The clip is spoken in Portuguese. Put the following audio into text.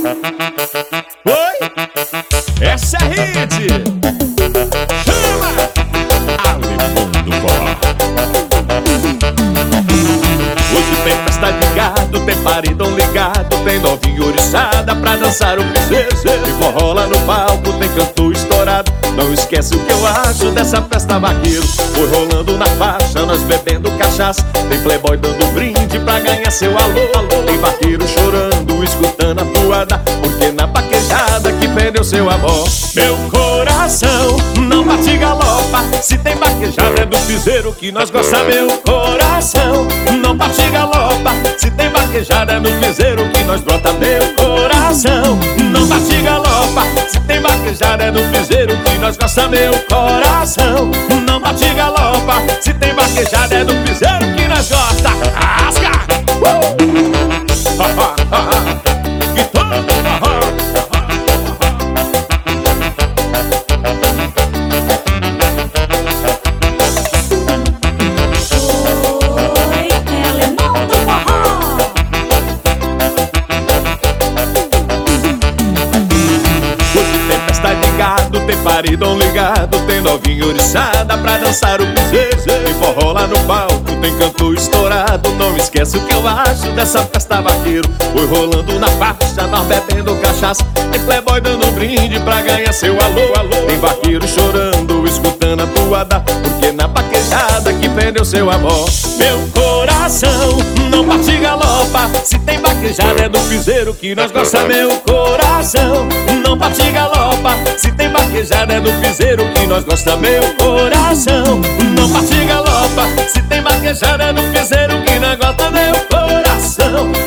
Oi, essa é a hit. Chama Alemão do Forró. Hoje tem festa de gado, tem paredão ligado, tem novinho oriçada pra dançar o piseiro. Tem forró lá no palco, tem canto estourado. Não esquece o que eu acho dessa festa vaqueiro. Foi rolando na faixa, nós bebendo cachaça. Tem playboy dando brinde pra ganhar seu alô. Tem vaqueiro chorando, escutando a toada, porque na vaquejada que perdeu seu amor. Meu coração não bate galopa, se tem vaquejada é do piseiro que nós gosta. Meu coração não bate galopa, se tem vaquejada é no piseiro que nós brota. Meu coração não bate galopa, se tem vaquejada é no piseiro que nós gosta. Meu coração não bate galopa, se tem vaquejada é no piseiro que nós gosta. Rasga! Que todo tem paredão ligado, tem novinho oriçada pra dançar o piseiro. Tem forró lá no palco, tem canto estourado. Não esquece o que eu acho dessa festa vaqueiro. Foi rolando na faixa, nós bebendo cachaça. Tem playboy dando brinde pra ganhar seu alô. Tem vaqueiro chorando, escutando a toada, porque na vaquejada que perdeu seu amor. Meu coração não bate galopa, se tem vaquejada é do piseiro que nós gosta. Meu coração não bate galopa, se tem vaquejada é do piseiro que nós gosta. Meu coração não bate galopa, se tem vaquejada é do piseiro que nós gosta. Meu coração